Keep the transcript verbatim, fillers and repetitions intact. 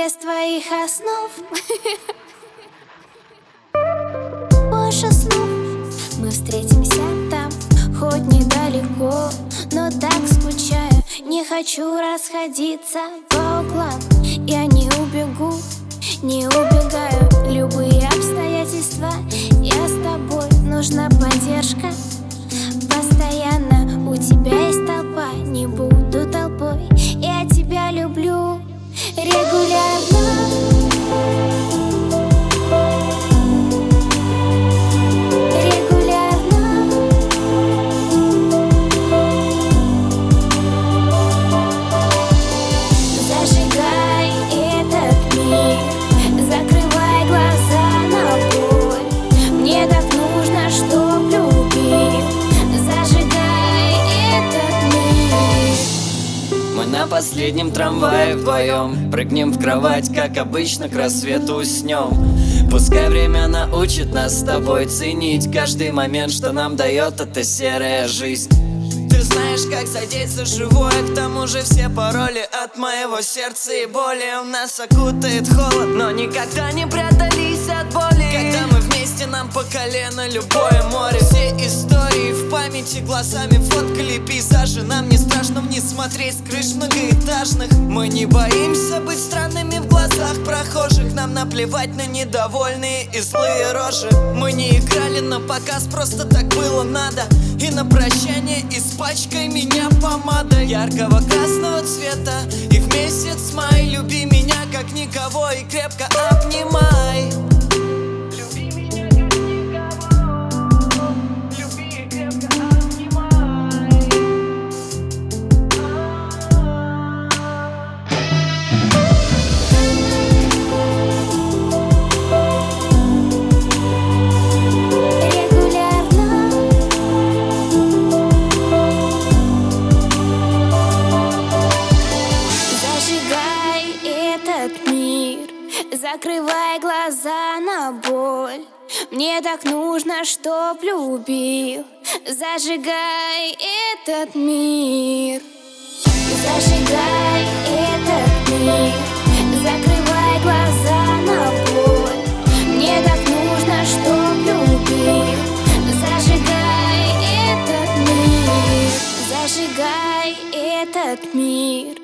без твоих основ. Больше снов мы встретимся там, хоть недалеко, но так скучаю. Не хочу расходиться по углам. Я не убегу, не убегаю. Любые обстоятельства, я с тобой. Нужна поддержка постоянно. У тебя есть толпа, не буду толпой. Я тебя люблю регулярно. На последнем трамвае вдвоем прыгнем в кровать, как обычно, к рассвету уснем. Пускай время научит нас с тобой ценить каждый момент, что нам дает эта серая жизнь. Ты знаешь, как задеть за живое, к тому же все пароли от моего сердца и боли. У нас окутает холод, но никогда не прятались от боли. Когда мы вместе, нам по колено любое море. Все истории в памяти глазами фоткали пейзажи. Нам не страшно вниз смотреть с крыш многоэтажных. Мы не боимся быть странными в глазах прохожих. Нам наплевать на недовольные и злые рожи. Мы не играли на показ, просто так было надо. И на прощание испачкай меня помадой яркого красного цвета. И в месяц май люби меня как никого и крепко обнимай. Люби меня как никого, люби и крепко обнимай. Закрывай глаза на боль. Мне так нужно, чтоб любил. Зажигай этот мир. Зажигай этот мир. Закрывай глаза на боль. Мне так нужно, чтоб любил. Зажигай этот мир. Зажигай этот мир.